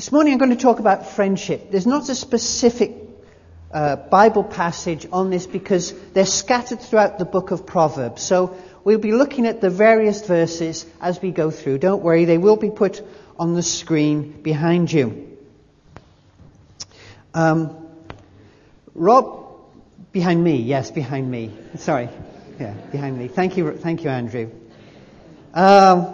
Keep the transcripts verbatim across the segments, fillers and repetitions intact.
This morning I'm going to talk about friendship. There's not a specific uh, Bible passage on this because they're scattered throughout the book of Proverbs. So we'll be looking at the various verses as we go through. Don't worry, they will be put on the screen behind you. Um, Rob, behind me, yes, behind me. Sorry, yeah, behind me. Thank you, thank you, Andrew. Um,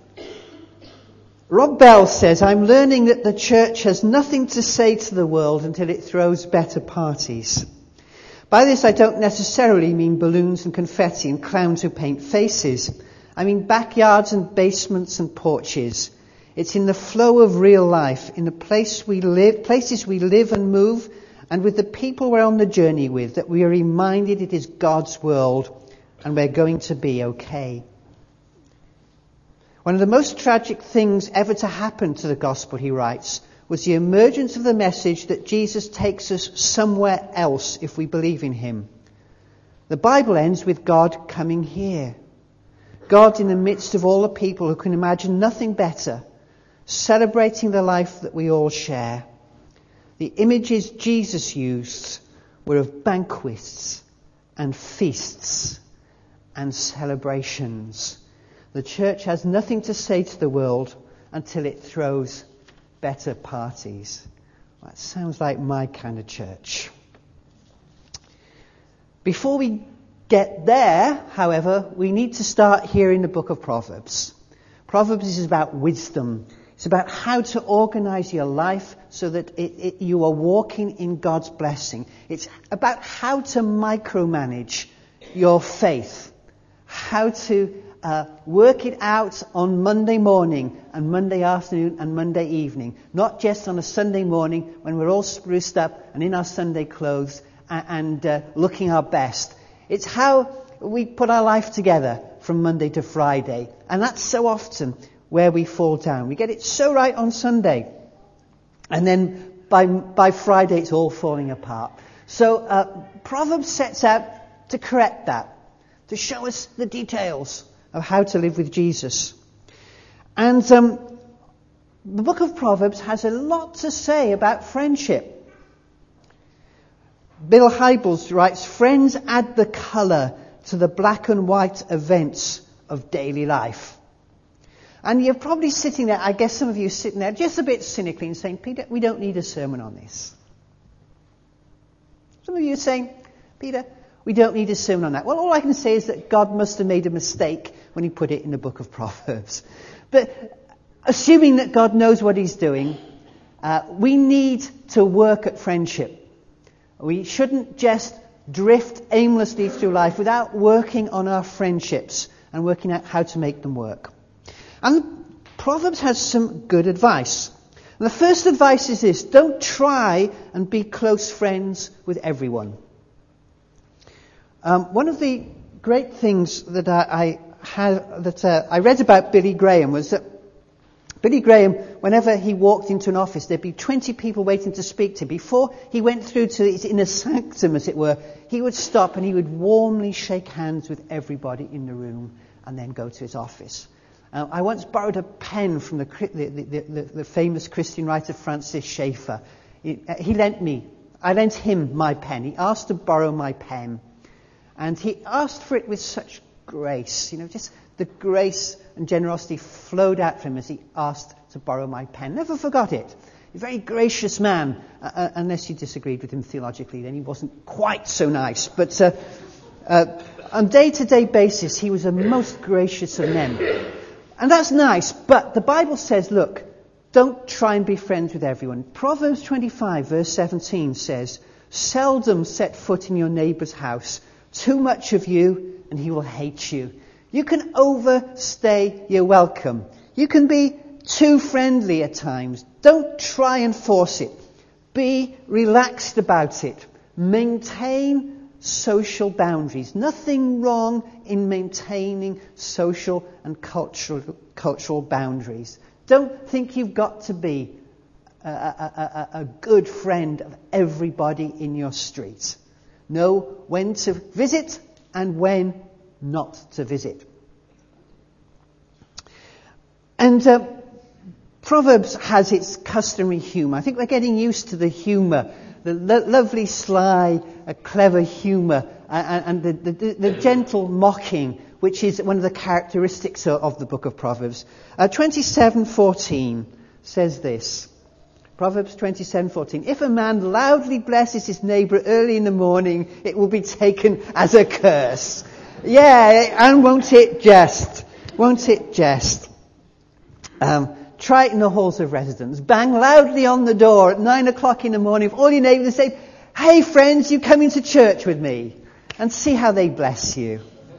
Rob Bell says, I'm learning that the church has nothing to say to the world until it throws better parties. By this I don't necessarily mean balloons and confetti and clowns who paint faces. I mean backyards and basements and porches. It's in the flow of real life, in the place we live, places we live and move, and with the people we're on the journey with, that we are reminded it is God's world and we're going to be okay. One of the most tragic things ever to happen to the gospel, he writes, was the emergence of the message that Jesus takes us somewhere else if we believe in him. The Bible ends with God coming here. God in the midst of all the people who can imagine nothing better, celebrating the life that we all share. The images Jesus used were of banquets and feasts and celebrations. The church has nothing to say to the world until it throws better parties. That sounds like my kind of church. Before we get there, however, we need to start here in the book of Proverbs. Proverbs is about wisdom. It's about how to organize your life so that it, it, you are walking in God's blessing. It's about how to micromanage your faith. How to Uh, work it out on Monday morning and Monday afternoon and Monday evening. Not just on a Sunday morning when we're all spruced up and in our Sunday clothes and, and uh, looking our best. It's how we put our life together from Monday to Friday. And that's so often where we fall down. We get it so right on Sunday. And then by, by Friday it's all falling apart. So uh, Proverbs sets out to correct that. To show us the details of how to live with Jesus. And um, the book of Proverbs has a lot to say about friendship. Bill Hybels writes, friends add the colour to the black and white events of daily life. And you're probably sitting there, I guess some of you are sitting there just a bit cynically and saying, Peter, we don't need a sermon on this. Some of you are saying, Peter, we don't need a sermon on that. Well, all I can say is that God must have made a mistake when he put it in the book of Proverbs. But assuming that God knows what he's doing, uh, we need to work at friendship. We shouldn't just drift aimlessly through life without working on our friendships and working out how to make them work. And Proverbs has some good advice. And the first advice is this: don't try and be close friends with everyone. Um, one of the great things that I, I had, that uh, I read about Billy Graham was that Billy Graham, whenever he walked into an office, there'd be twenty people waiting to speak to him. Before he went through to his inner sanctum, as it were, he would stop and he would warmly shake hands with everybody in the room and then go to his office. Uh, I once borrowed a pen from the, the, the, the, the famous Christian writer Francis Schaeffer. He, uh, he lent me, I lent him my pen. He asked to borrow my pen. And he asked for it with such grace. You know, just the grace and generosity flowed out from him as he asked to borrow my pen. Never forgot it. A very gracious man. Uh, unless you disagreed with him theologically, then he wasn't quite so nice. But uh, uh, on a day-to-day basis, he was a most gracious of men. And that's nice. But the Bible says, look, don't try and be friends with everyone. Proverbs twenty-five, verse seventeen says, seldom set foot in your neighbour's house. Too much of you, and he will hate you. You can overstay your welcome. You can be too friendly at times. Don't try and force it. Be relaxed about it. Maintain social boundaries. Nothing wrong in maintaining social and cultural, cultural boundaries. Don't think you've got to be a, a, a, a good friend of everybody in your street. Know when to visit and when not to visit. And uh, Proverbs has its customary humour. I think we're getting used to the humour, the lo- lovely, sly, uh, clever humour, uh, and the, the, the gentle mocking, which is one of the characteristics of, of the book of Proverbs. Uh, twenty-seven fourteen says this. Proverbs twenty-seven fourteen. If a man loudly blesses his neighbour early in the morning, it will be taken as a curse. Yeah, and won't it just? Won't it just? Um, try it in the halls of residence. Bang loudly on the door at nine o'clock in the morning for all your neighbours say, "Hey friends, you come into church with me," and see how they bless you.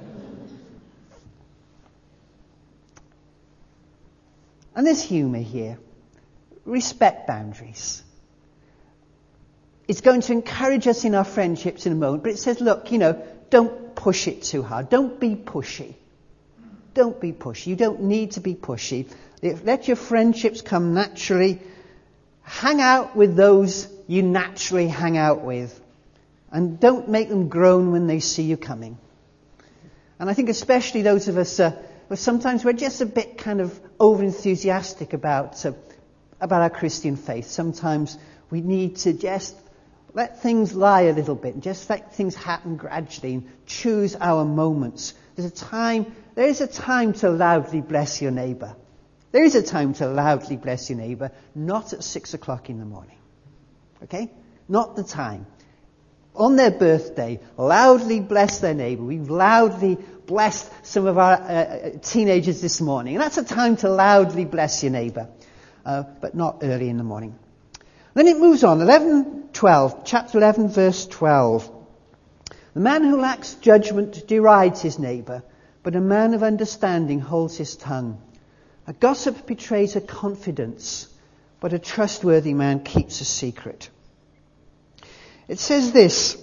And there's humour here. Respect boundaries. It's going to encourage us in our friendships in a moment, but it says, look, you know, don't push it too hard. Don't be pushy. Don't be pushy. You don't need to be pushy. Let your friendships come naturally. Hang out with those you naturally hang out with. And don't make them groan when they see you coming. And I think especially those of us, uh, where sometimes we're just a bit kind of over-enthusiastic about, uh, about our Christian faith. Sometimes we need to just let things lie a little bit and just let things happen gradually and choose our moments. There's a time, there is a time to loudly bless your neighbour. There is a time to loudly bless your neighbour, not at six o'clock in the morning. Okay? Not the time. On their birthday, loudly bless their neighbour. We've loudly blessed some of our uh, teenagers this morning. And that's a time to loudly bless your neighbour, uh, but not early in the morning. Then it moves on. eleven twelve, chapter eleven, verse twelve. The man who lacks judgment derides his neighbour, but a man of understanding holds his tongue. A gossip betrays a confidence, but a trustworthy man keeps a secret. It says this.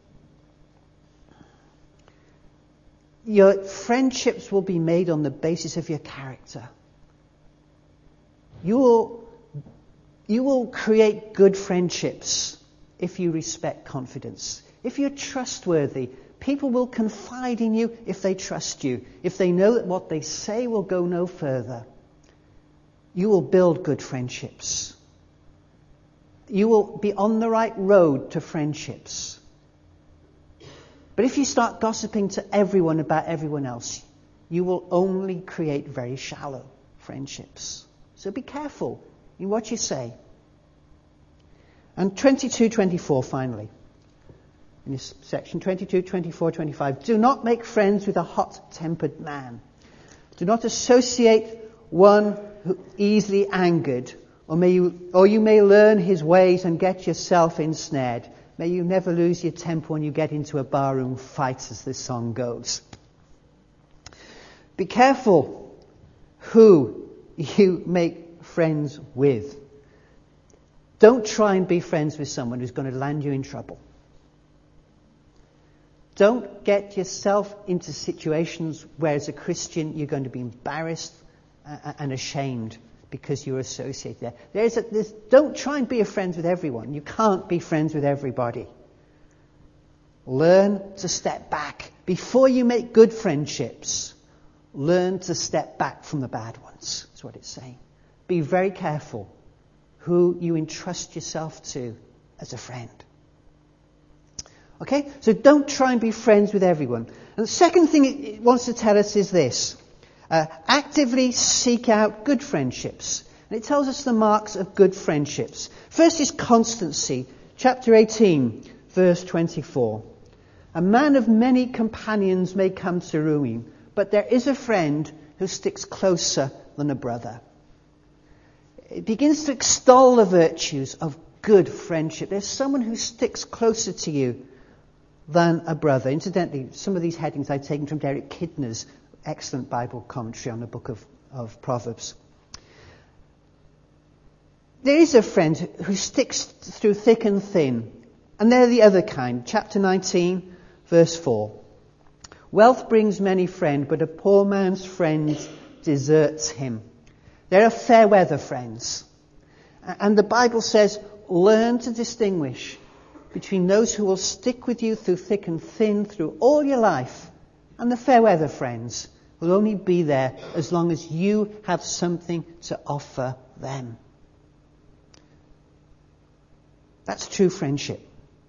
Your friendships will be made on the basis of your character. You will, you will create good friendships if you respect confidence. If you're trustworthy, people will confide in you if they trust you. If they know that what they say will go no further. You will build good friendships. You will be on the right road to friendships. But if you start gossiping to everyone about everyone else, you will only create very shallow friendships. So be careful in what you say. And twenty-two twenty-four finally. In this section, twenty-two, twenty-four, twenty-five. Do not make friends with a hot-tempered man. Do not associate one who easily angered, or may you, or you may learn his ways and get yourself ensnared. May you never lose your temper when you get into a barroom fight, as this song goes. Be careful who you make friends with. Don't try and be friends with someone who's going to land you in trouble. Don't get yourself into situations where as a Christian you're going to be embarrassed and ashamed because you're associated there. There's a, there's, don't try and be a friend with everyone. You can't be friends with everybody. Learn to step back. Before you make good friendships, learn to step back from the bad ones. That's what it's saying. Be very careful who you entrust yourself to as a friend. Okay? So don't try and be friends with everyone. And the second thing it wants to tell us is this. Uh, actively seek out good friendships. And it tells us the marks of good friendships. First is constancy. Chapter eighteen, verse twenty-four. A man of many companions may come to ruin, but there is a friend who sticks closer than a brother. It begins to extol the virtues of good friendship. There's someone who sticks closer to you than a brother. Incidentally, some of these headings I've taken from Derek Kidner's excellent Bible commentary on the book of, of Proverbs. There is a friend who sticks through thick and thin, and they're the other kind. Chapter nineteen, verse four. Wealth brings many friends, but a poor man's friend deserts him. There are fair weather friends. And the Bible says, learn to distinguish between those who will stick with you through thick and thin, through all your life, and the fair weather friends will only be there as long as you have something to offer them. That's true friendship.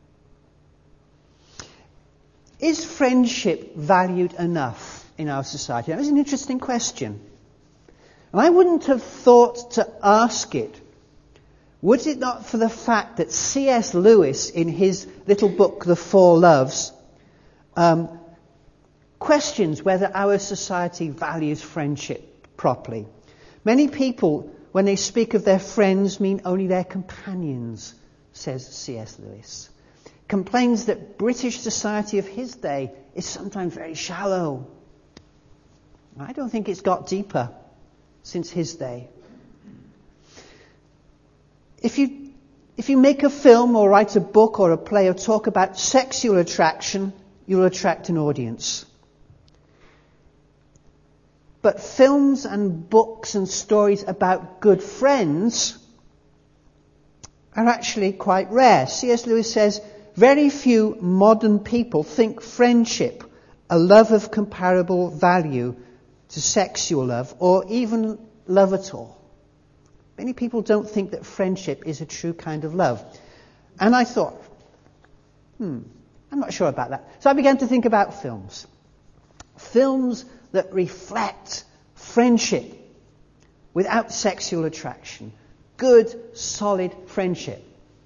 Is friendship valued enough in our society? That was an interesting question. And I wouldn't have thought to ask it, was it not for the fact that C S Lewis, in his little book, The Four Loves, um, questions whether our society values friendship properly. Many people, when they speak of their friends, mean only their companions, says C S Lewis. Complains that British society of his day is sometimes very shallow. I don't think it's got deeper since his day. If you, if you make a film or write a book or a play or talk about sexual attraction, you'll attract an audience. But films and books and stories about good friends are actually quite rare. C S Lewis says, very few modern people think friendship a love of comparable value to sexual love, or even love at all. Many people don't think that friendship is a true kind of love. And I thought, hmm, I'm not sure about that. So I began to think about films. Films that reflect friendship without sexual attraction. Good, solid friendship.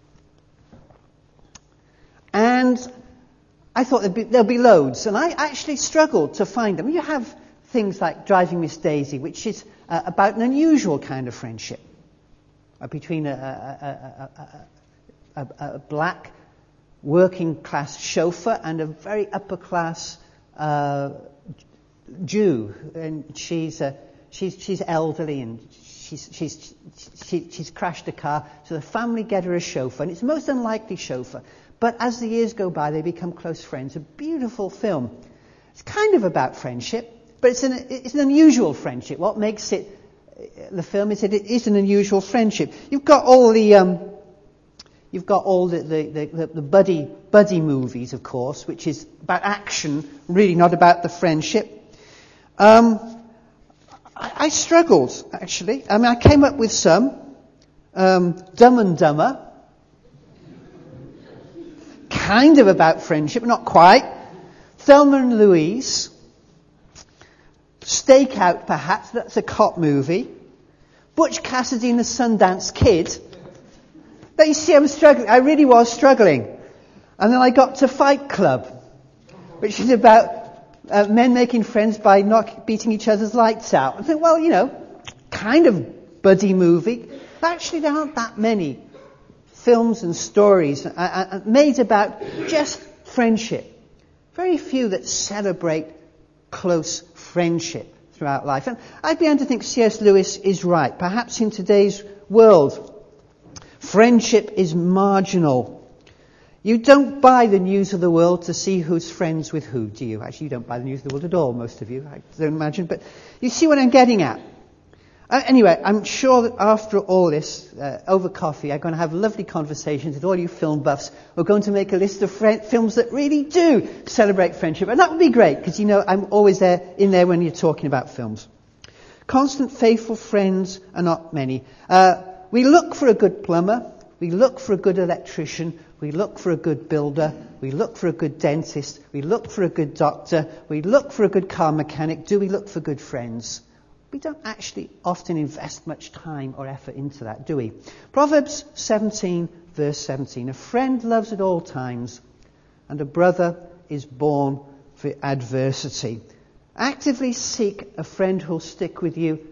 And I thought there'd be, there'll be loads. And I actually struggled to find them. You have things like Driving Miss Daisy, which is uh, about an unusual kind of friendship uh, between a, a, a, a, a black working class chauffeur and a very upper class uh, Jew. And she's uh, she's she's elderly and she's she's she, she's crashed a car, so the family get her a chauffeur, and it's the most unlikely chauffeur. But as the years go by, they become close friends. A beautiful film. It's kind of about friendship. But it's an, it's an unusual friendship. What makes it, the film, is that it is an unusual friendship. You've got all the, um, you've got all the, the, the, the buddy, buddy movies, of course, which is about action, really not about the friendship. Um, I, I struggled, actually. I mean, I came up with some. Um, Dumb and Dumber. Kind of about friendship, not quite. Thelma and Louise. Stakeout, perhaps, that's a cop movie. Butch Cassidy and the Sundance Kid. But you see, I was struggling. I really was struggling. And then I got to Fight Club, which is about uh, men making friends by not beating each other's lights out. I think, well, you know, kind of buddy movie. But actually, there aren't that many films and stories uh, uh, made about just friendship. Very few that celebrate close friendship throughout life. And I began to think C S Lewis is right. Perhaps in today's world, friendship is marginal. You don't buy the news of the world to see who's friends with who, do you? Actually, you don't buy the news of the world at all, most of you, I don't imagine. But you see what I'm getting at. Uh, anyway, I'm sure that after all this, uh, over coffee, I'm going to have lovely conversations with all you film buffs. We're going to make a list of friend- films that really do celebrate friendship. And that would be great, because, you know, I'm always there in there when you're talking about films. Constant, faithful friends are not many. Uh, we look for a good plumber. We look for a good electrician. We look for a good builder. We look for a good dentist. We look for a good doctor. We look for a good car mechanic. Do we look for good friends? We don't actually often invest much time or effort into that, do we? Proverbs seventeen, verse seventeen. A friend loves at all times, and a brother is born for adversity. Actively seek a friend who'll stick with you,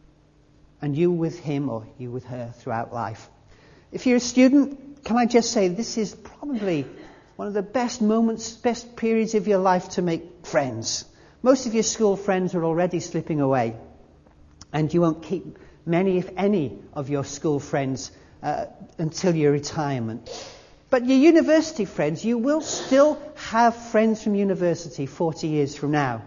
and you with him or you with her throughout life. If you're a student, can I just say this is probably one of the best moments, best periods of your life to make friends. Most of your school friends are already slipping away. And you won't keep many, if any, of your school friends uh, until your retirement. But your university friends, you will still have friends from university forty years from now.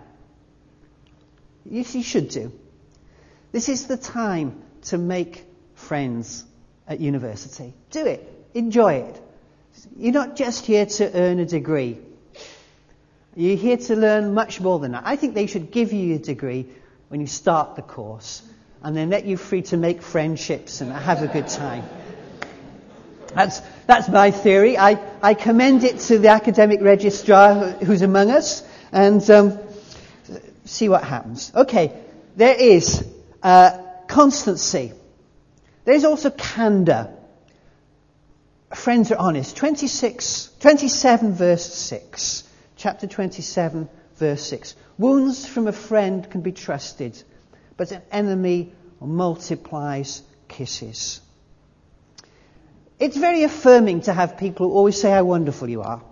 You, you should do. This is the time to make friends at university. Do it. Enjoy it. You're not just here to earn a degree. You're here to learn much more than that. I think they should give you a degree when you start the course and then let you free to make friendships and have a good time. That's that's my theory. I, I commend it to the academic registrar who's among us and um, see what happens. Okay, there is uh, constancy. There's also candor. Friends are honest. twenty-six, twenty-seven verse six. Chapter twenty-seven verse six. Wounds from a friend can be trusted, but an enemy multiplies kisses. It's very affirming to have people who always say how wonderful you are.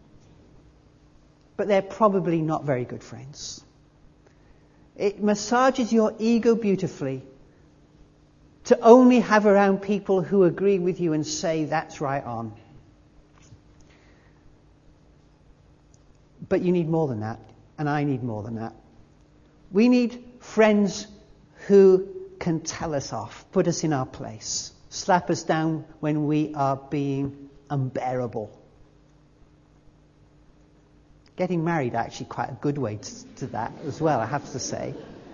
But they're probably not very good friends. It massages your ego beautifully to only have around people who agree with you and say that's right on. But you need more than that, and I need more than that. We need friends who can tell us off, put us in our place, slap us down when we are being unbearable. Getting married actually quite a good way to, to that as well, I have to say.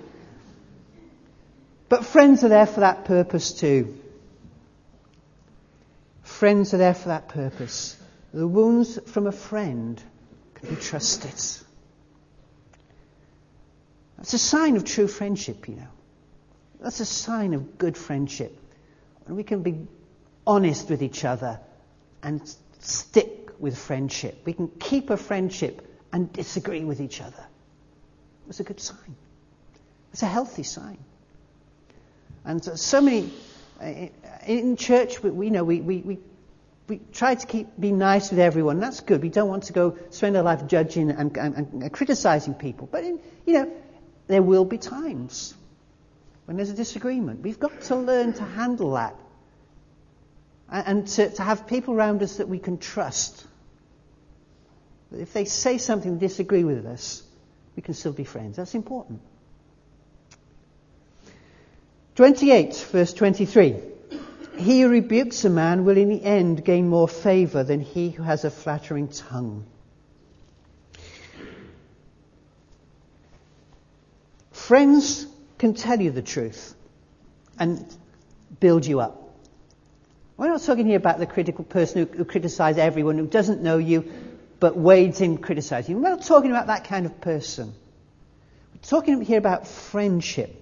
But friends are there for that purpose too. Friends are there for that purpose. The wounds from a friend can be trusted. That's a sign of true friendship, you know. That's a sign of good friendship. When we can be honest with each other and stick with friendship. We can keep a friendship and disagree with each other. It's a good sign. It's a healthy sign. And so many in church, we know we we we, we try to keep be nice with everyone. That's good. We don't want to go spend our life judging and, and, and criticizing people. But in, you know, there will be times when there's a disagreement. We've got to learn to handle that, and, and to, to have people around us that we can trust. That if they say something and disagree with us, we can still be friends. That's important. twenty-eight, verse twenty-three. He who rebukes a man will in the end gain more favour than he who has a flattering tongue. Friends can tell you the truth and build you up. We're not talking here about the critical person who, who criticises everyone, who doesn't know you, but wades in criticising. We're not talking about that kind of person. We're talking here about friendship.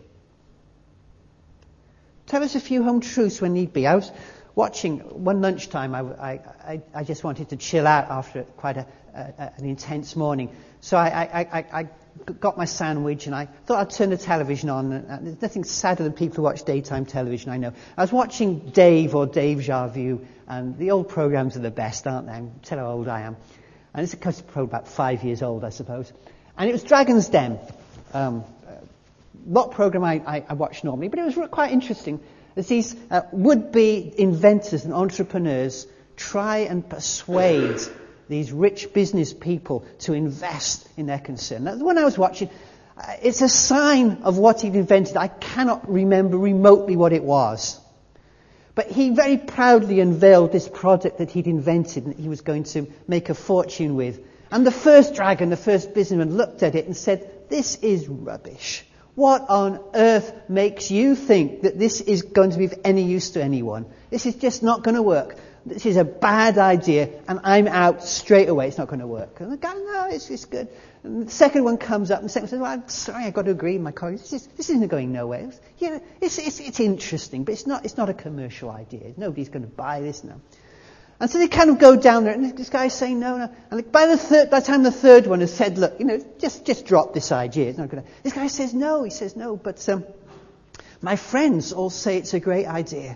Tell us a few home truths when need be. I was watching one lunchtime. I, I, I just wanted to chill out after quite a, a, an intense morning. So I, I, I, I got my sandwich and I thought I'd turn the television on. And there's nothing sadder than people who watch daytime television, I know. I was watching Dave or Dave Jarview, and the old programs are the best, aren't they? Tell how old I am. And it's probably about five years old, I suppose. And it was Dragon's Den. Um, Not program I, I, I watch normally, but it was quite interesting as these uh, would-be inventors and entrepreneurs try and persuade these rich business people to invest in their concern. Now, the one I was watching, uh, it's a sign of what he'd invented. I cannot remember remotely what it was. But he very proudly unveiled this product that he'd invented and he was going to make a fortune with. And the first dragon, the first businessman, looked at it and said, "This is rubbish. What on earth makes you think that this is going to be of any use to anyone? This is just not going to work. This is a bad idea, and I'm out straight away. It's not going to work." And the guy, "No, it's, it's good." And the second one comes up, and the second one says, "Well, I'm sorry, I've got to agree with my colleagues. This, is, this isn't going nowhere. It's, you know, it's, it's, it's interesting, but it's not, it's not a commercial idea. Nobody's going to buy this now." And so they kind of go down there, and this guy's saying no, no. And by the third, by the time the third one has said, "Look, you know, just just drop this idea. It's not going to." This guy says no. He says no, but um, my friends all say it's a great idea.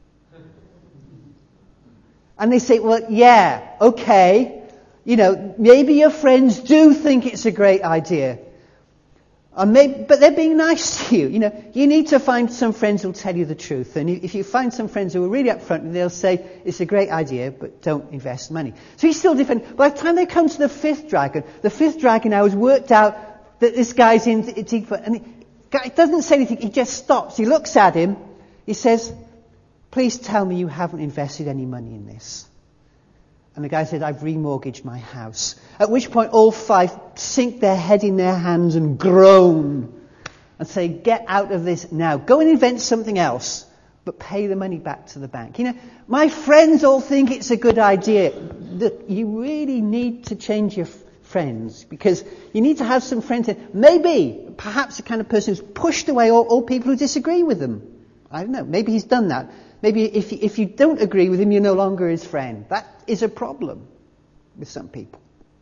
And they say, "Well, yeah, okay, you know, maybe your friends do think it's a great idea, or maybe, but they're being nice to you. You know, you need to find some friends who'll tell you the truth. And if you find some friends who are really upfront, they'll say it's a great idea, but don't invest money." So he's still different. By the time they come to the fifth dragon, the fifth dragon now has worked out that this guy's in deep, and he guy doesn't say anything. He just stops. He looks at him. He says, "Please tell me you haven't invested any money in this." And the guy said, I've remortgaged my house. At which point all five sink their head in their hands and groan and say, get out of this now. Go and invent something else, but pay the money back to the bank. You know, my friends all think it's a good idea. That you really need to change your f- friends, because you need to have some friends. Maybe, perhaps the kind of person who's pushed away all, all people who disagree with them. I don't know. Maybe he's done that. Maybe if you, if you don't agree with him, you're no longer his friend. That is a problem with some people.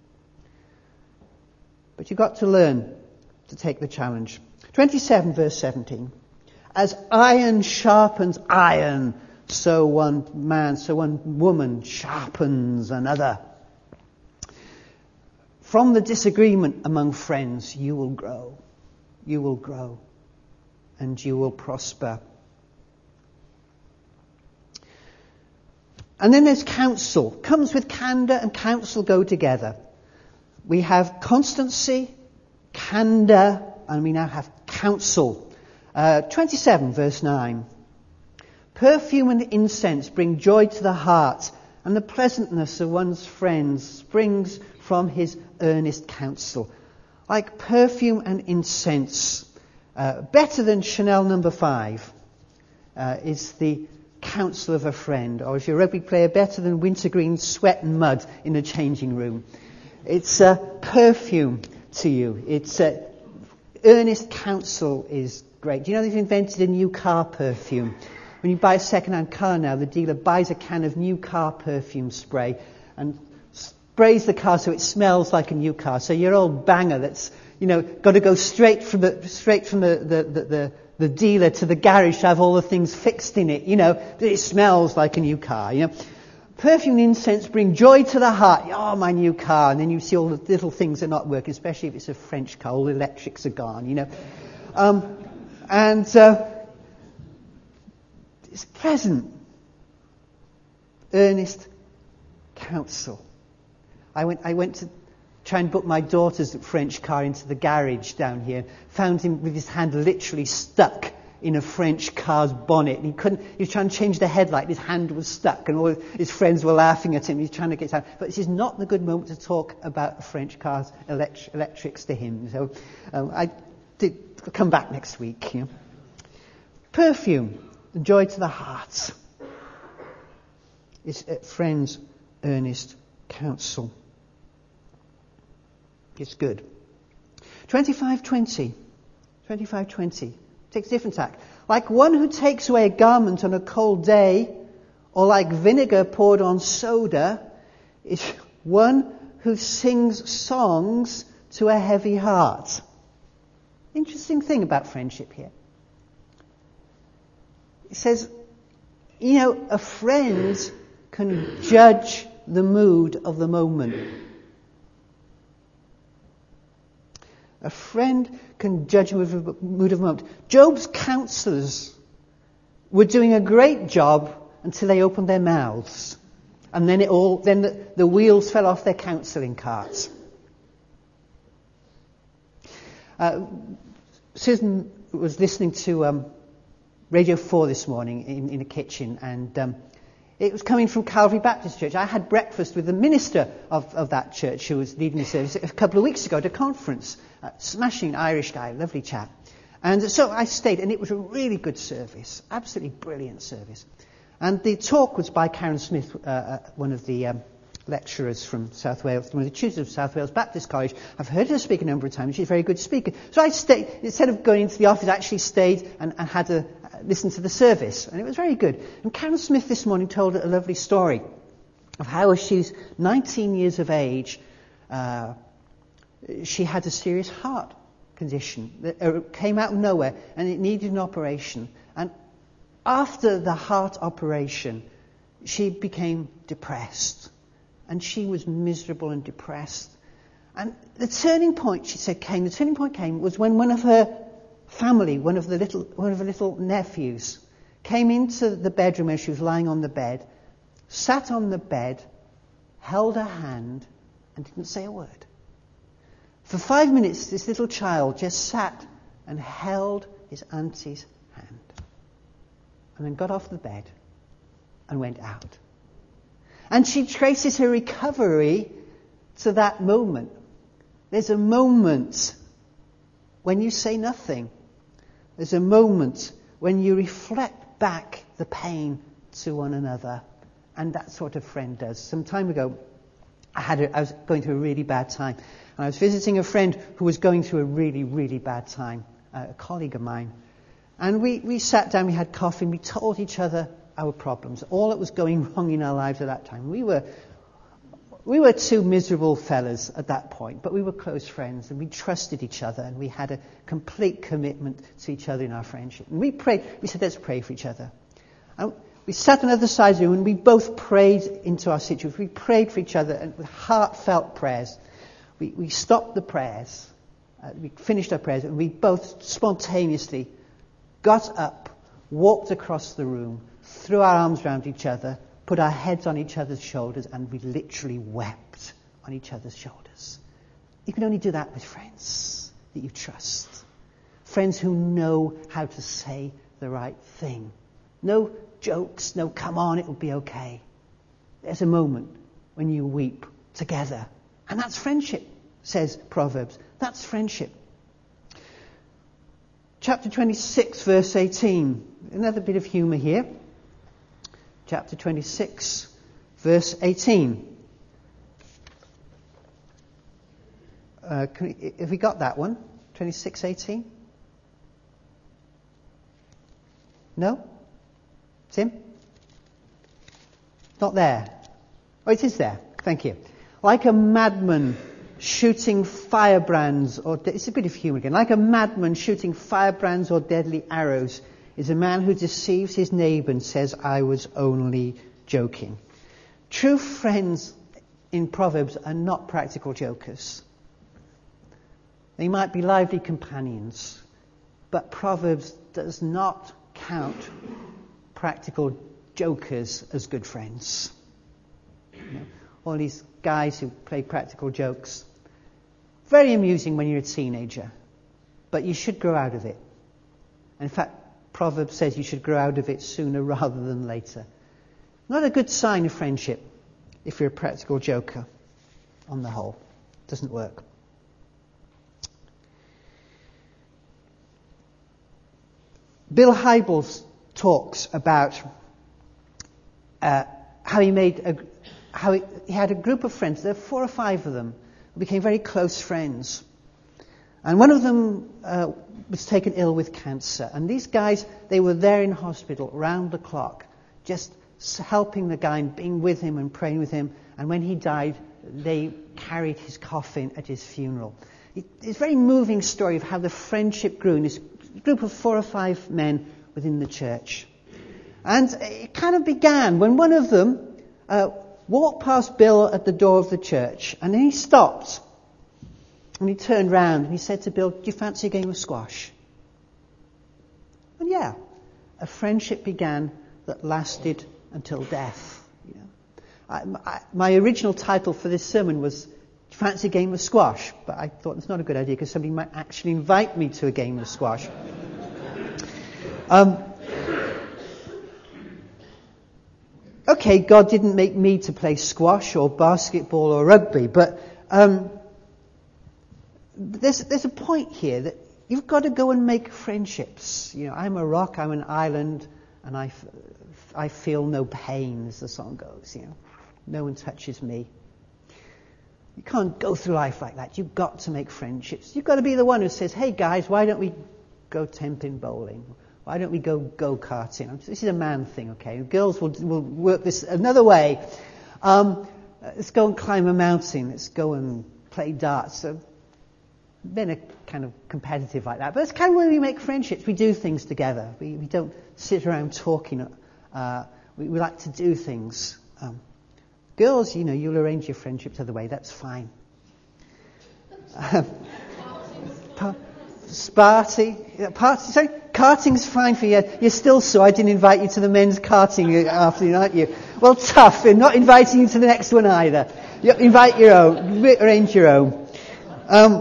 But you've got to learn to take the challenge. twenty-seven verse seventeen. As iron sharpens iron, so one man, so one woman sharpens another. From the disagreement among friends, you will grow. You will grow. And you will prosper. And then there's counsel. Comes with candour and counsel go together. We have constancy, candour, and we now have counsel. Uh, twenty-seven verse nine. Perfume and incense bring joy to the heart, and the pleasantness of one's friends springs from his earnest counsel. Like perfume and incense. Uh, better than Chanel number five uh, is the counsel of a friend. Or if you're a rugby player, better than wintergreen sweat and mud in a changing room. It's a perfume to you. It's a earnest counsel is great. Do you know they've invented a new car perfume? When you buy a second-hand car now, the dealer buys a can of new car perfume spray and sprays the car so it smells like a new car. So your old banger that's, you know, got to go straight from the straight from the the, the, the the dealer to the garage to have all the things fixed in it, you know, it smells like a new car, you know. Perfume and incense bring joy to the heart. Oh, my new car. And then you see all the little things that are not working, especially if it's a French car. All the electrics are gone, you know. Um, and uh, it's pleasant, earnest counsel. I went, I went to try and book my daughter's French car into the garage down here. Found him with his hand literally stuck in a French car's bonnet. And he couldn't, he was trying to change the headlight. His hand was stuck and all his friends were laughing at him. He's trying to get out. But this is not the good moment to talk about a French car's elect- electrics to him. So um, I did come back next week. You know. Perfume, the joy to the heart. It's uh, friends' earnest counsel. It's good. twenty-five twenty. twenty-five twenty. Takes a different tack. Like one who takes away a garment on a cold day, or like vinegar poured on soda, is one who sings songs to a heavy heart. Interesting thing about friendship here. It says, you know, a friend can judge the mood of the moment. A friend can judge the mood of the moment. Job's counsellors were doing a great job until they opened their mouths. And then it all, then the, the wheels fell off their counselling carts. Uh, Susan was listening to um, Radio four this morning in, in the kitchen, and um, it was coming from Calvary Baptist Church. I had breakfast with the minister of, of that church who was leading the service a couple of weeks ago at a conference. Uh, smashing Irish guy, lovely chap. And so I stayed, and it was a really good service, absolutely brilliant service. And the talk was by Karen Smith, uh, uh, one of the um, lecturers from South Wales, one of the tutors of South Wales Baptist College. I've heard her speak a number of times. She's a very good speaker. So I stayed, instead of going into the office, I actually stayed and, and had to uh, listen to the service. And it was very good. And Karen Smith this morning told a lovely story of how she's nineteen years of age, uh, she had a serious heart condition that came out of nowhere, and it needed an operation. And after the heart operation, she became depressed. And she was miserable and depressed. And the turning point, she said, came, the turning point came was when one of her family, one of the little, one of her little nephews, came into the bedroom where she was lying on the bed, sat on the bed, held her hand, and didn't say a word. For five minutes, this little child just sat and held his auntie's hand. And then got off the bed and went out. And she traces her recovery to that moment. There's a moment when you say nothing. There's a moment when you reflect back the pain to one another. And that's what a friend does. Some time ago, I had a, I was going through a really bad time. And I was visiting a friend who was going through a really, really bad time, uh, a colleague of mine. And we, we sat down, we had coffee, and we told each other our problems, all that was going wrong in our lives at that time. We were we were two miserable fellas at that point, but we were close friends, and we trusted each other, and we had a complete commitment to each other in our friendship. And we prayed, we said, let's pray for each other. And we sat on the other side of the room, and we both prayed into our situation. We prayed for each other, and with heartfelt prayers. We, we stopped the prayers, uh, we finished our prayers, and we both spontaneously got up, walked across the room, threw our arms around each other, put our heads on each other's shoulders, and we literally wept on each other's shoulders. You can only do that with friends that you trust. Friends who know how to say the right thing. No jokes, no come on, it'll be okay. There's a moment when you weep together. And that's friendship, says Proverbs. That's friendship. Chapter twenty-six, verse eighteen. Another bit of humour here. Chapter twenty-six, verse eighteen. Uh, can we, have we got that one? twenty-six eighteen? No? Tim? Not there. Oh, it is there. Thank you. Like a madman shooting firebrands, or de- it's a bit of humour again. Like a madman shooting firebrands or deadly arrows is a man who deceives his neighbour and says, I was only joking. True friends in Proverbs are not practical jokers. They might be lively companions, but Proverbs does not count practical jokers as good friends. You know, all these guys who play practical jokes, very amusing when you're a teenager, but you should grow out of it. In fact, Proverbs says you should grow out of it sooner rather than later. Not a good sign of friendship if you're a practical joker on the whole. Doesn't work. Bill Hybels talks about uh, how he made a, how he, he had a group of friends. There were four or five of them who became very close friends. And one of them uh, was taken ill with cancer. And these guys, they were there in hospital round the clock, just helping the guy and being with him and praying with him. And when he died, they carried his coffin at his funeral. It, it's a very moving story of how the friendship grew in this group of four or five men within the church. And it kind of began when one of them uh, walked past Bill at the door of the church, and then he stopped. And he turned round and he said to Bill, do you fancy a game of squash? And yeah, a friendship began that lasted until death. You know. I, I, my original title for this sermon was, do you fancy a game of squash? But I thought it's not a good idea because somebody might actually invite me to a game of squash. Um, okay, God didn't make me to play squash or basketball or rugby, but um, there's there's a point here that you've got to go and make friendships. You know, I'm a rock, I'm an island, and I, I feel no pain, as the song goes. You know, no one touches me. You can't go through life like that. You've got to make friendships. You've got to be the one who says, "Hey guys, why don't we go ten-pin bowling? Why don't we go go-karting?" This is a man thing, okay? Girls will will work this another way. Um, let's go and climb a mountain. Let's go and play darts. So, men are kind of competitive like that, but it's kind of where we make friendships. We do things together. We we don't sit around talking. Uh, we, we like to do things. Um, girls, you know, you'll arrange your friendships other way. That's fine. Um, pa- Sparty, party, sorry, karting's fine for you. You're still sore. I didn't invite you to the men's karting afternoon, aren't you? Well, tough. We're not inviting you to the next one either. You invite your own. Arrange your own. Um,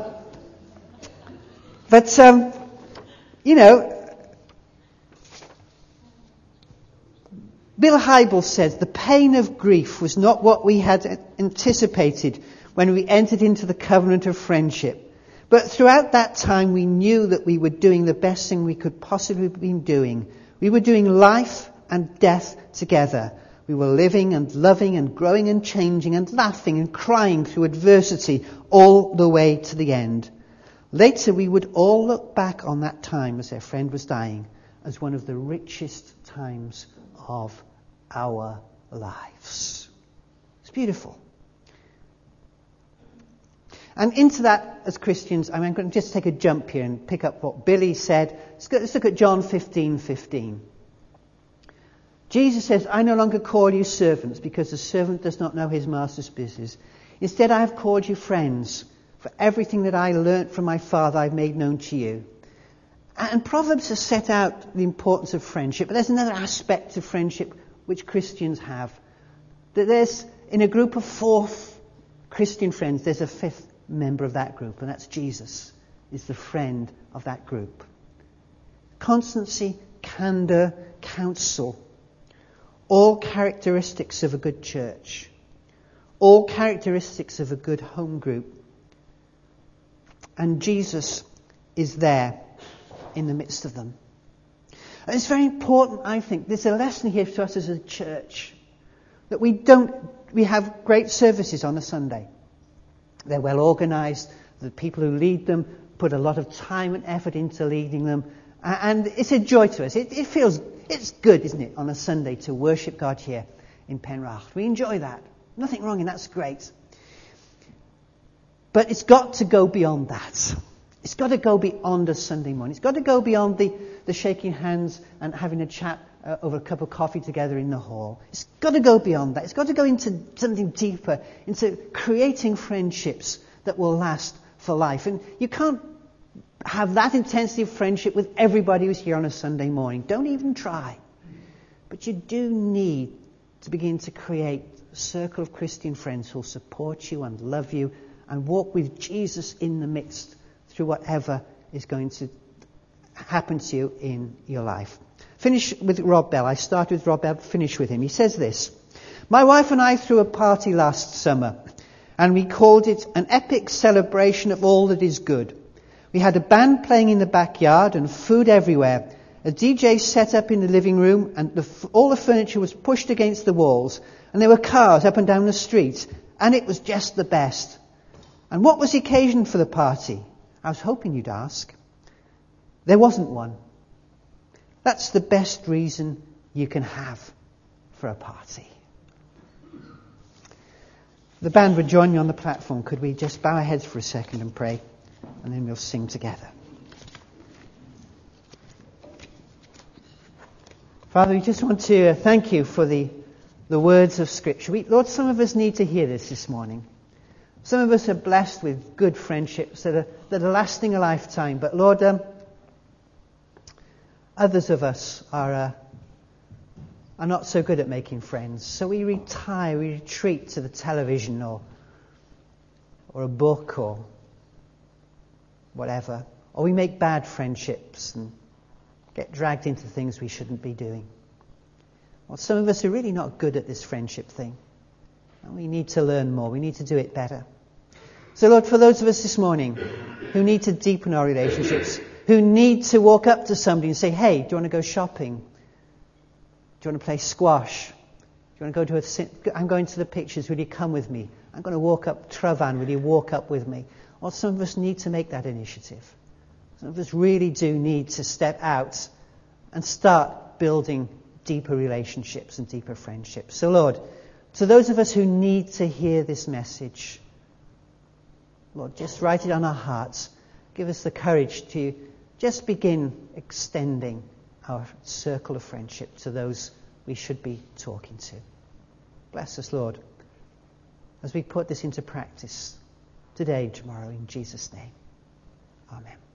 but, um, you know, Bill Hybels says, the pain of grief was not what we had anticipated when we entered into the covenant of friendship. But throughout that time we knew that we were doing the best thing we could possibly have been doing. We were doing life and death together. We were living and loving and growing and changing and laughing and crying through adversity all the way to the end. Later we would all look back on that time as their friend was dying as one of the richest times of our lives. It's beautiful. And into that, as Christians, I'm going to just take a jump here and pick up what Billy said. Let's, go, let's look at John fifteen fifteen. Jesus says, I no longer call you servants because the servant does not know his master's business. Instead, I have called you friends. For everything that I learnt from my Father, I've made known to you. And Proverbs has set out the importance of friendship, but there's another aspect of friendship which Christians have. That there's, in a group of four Christian friends, there's a fifth member of that group, and that's Jesus, is the friend of that group. Constancy, candour, counsel, all characteristics of a good church, all characteristics of a good home group. And Jesus is there in the midst of them. And it's very important, I think, there's a lesson here to us as a church, that we don't, we have great services on a Sunday. They're well organised, the people who lead them put a lot of time and effort into leading them, and it's a joy to us. It, it feels, it's good, isn't it, on a Sunday to worship God here in Penrath. We enjoy that. Nothing wrong, and that's great. But it's got to go beyond that. It's got to go beyond a Sunday morning. It's got to go beyond the, the shaking hands and having a chat uh, over a cup of coffee together in the hall. It's got to go beyond that. It's got to go into something deeper, into creating friendships that will last for life. And you can't have that intensity of friendship with everybody who's here on a Sunday morning. Don't even try. But you do need to begin to create a circle of Christian friends who'll support you and love you and walk with Jesus in the midst through whatever is going to happen to you in your life. Finish with Rob Bell. I start with Rob Bell, finish with him. He says this: my wife and I threw a party last summer, and we called it an epic celebration of all that is good. We had a band playing in the backyard and food everywhere. A D J set up in the living room, and the, all the furniture was pushed against the walls, and there were cars up and down the street, and it was just the best. And what was the occasion for the party? I was hoping you'd ask. There wasn't one. That's the best reason you can have for a party. The band would join me on the platform. Could we just bow our heads for a second and pray? And then we'll sing together. Father, we just want to thank you for the, the words of Scripture. We, Lord, some of us need to hear this this morning. Some of us are blessed with good friendships that are, that are lasting a lifetime. But Lord, um, others of us are, uh, are not so good at making friends. So we retire, we retreat to the television or, or a book or whatever. Or we make bad friendships and get dragged into things we shouldn't be doing. Well, some of us are really not good at this friendship thing. And we need to learn more. We need to do it better. So Lord, for those of us this morning who need to deepen our relationships, who need to walk up to somebody and say, hey, do you want to go shopping? Do you want to play squash? Do you want to go to a... I'm going to the pictures. Will you come with me? I'm going to walk up Travan. Will you walk up with me? Well, some of us need to make that initiative. Some of us really do need to step out and start building deeper relationships and deeper friendships. So Lord, to those of us who need to hear this message, Lord, just write it on our hearts. Give us the courage to just begin extending our circle of friendship to those we should be talking to. Bless us, Lord, as we put this into practice today, tomorrow, in Jesus' name. Amen.